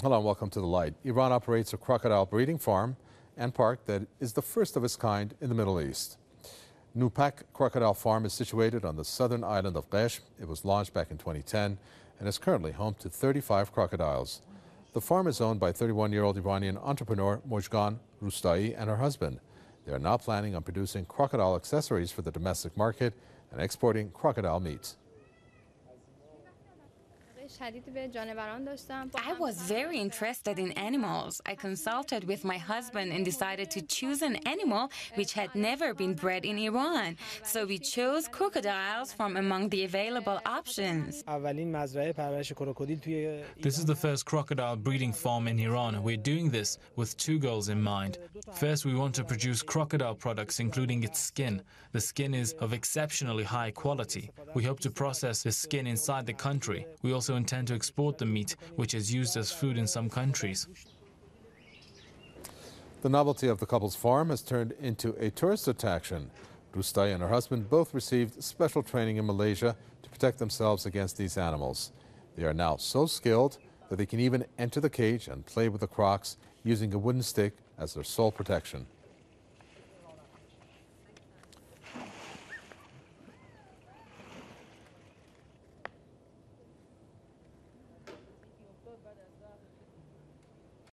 Hello and welcome to The Light. Iran operates a crocodile breeding farm and park that is the first of its kind in the Middle East. Nupak Crocodile Farm is situated on the southern island of Qeshm. It was launched back in 2010 and is currently home to 35 crocodiles. The farm is owned by 31-year-old Iranian entrepreneur Mojgan Rustai and her husband. They are now planning on producing crocodile accessories for the domestic market and exporting crocodile meat. I was very interested in animals. I consulted with my husband and decided to choose an animal which had never been bred in Iran. So we chose crocodiles from among the available options. This is the first crocodile breeding farm in Iran. We're doing this with two goals in mind. First, we want to produce crocodile products, including its skin. The skin is of exceptionally high quality. We hope to process the skin inside the country. We also intend to export the meat, which is used as food in some countries. The novelty of the couple's farm has turned into a tourist attraction. Rustai and her husband both received special training in Malaysia to protect themselves against these animals. They are now so skilled that they can even enter the cage and play with the crocs using a wooden stick as their sole protection.